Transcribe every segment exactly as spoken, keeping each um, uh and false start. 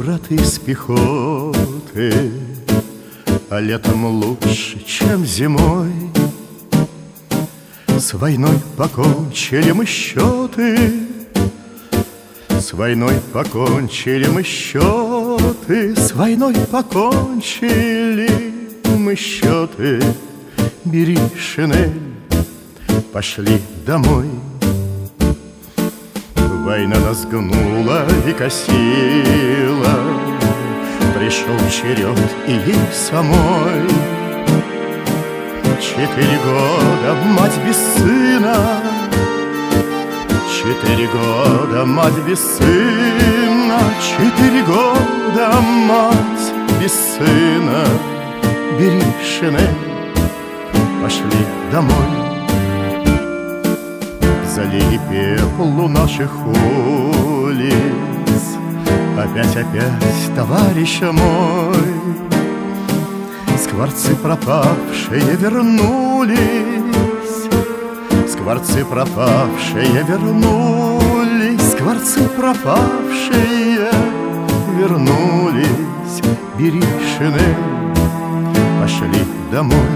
брат, из пехоты, а летом лучше, чем зимой. С войной покончили мы счеты, с войной покончили мы счеты, с войной покончили мы счеты. Бери шинель, пошли домой. Война нас гнула и косила, пришел черед и ей самой. Четыре года мать без сына, четыре года мать без сына, четыре года мать без сына. Бери шинель, пошли домой. Залей пеплу наших улиц, опять-опять, товарища мой. Скворцы пропавшие вернулись, скворцы пропавшие вернулись, скворцы пропавшие вернулись. Бери шинель, пошли домой.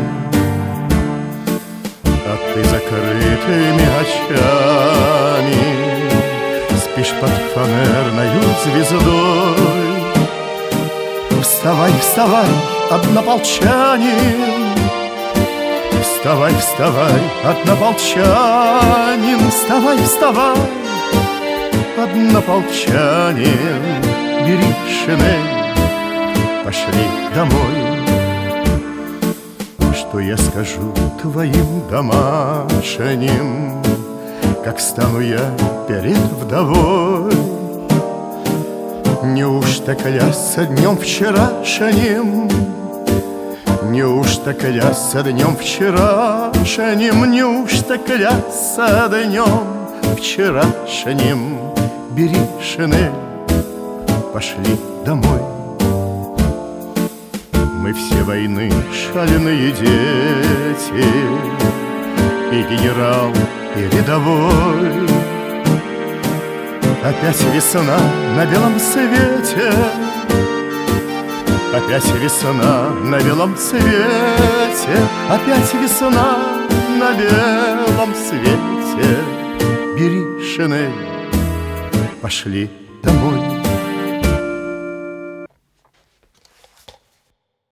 А ты закрытыми очами спишь под фанерною звездой. Вставай, вставай, однополчанин, вставай, вставай, однополчанин, вставай, вставай, однополчанин. Бери шинель, пошли домой. Что я скажу твоим домашним, как стану я перед вдовой? Неужто клясться днем вчерашним, неужто клясться днем вчерашним, неужто клясться днем вчерашним? Бери шинель, пошли домой. Мы все войны шаленые дети, и генерал, и рядовой. Опять весна на белом свете, опять весна на белом свете, опять весна на белом свете. Бери шинель, пошли домой.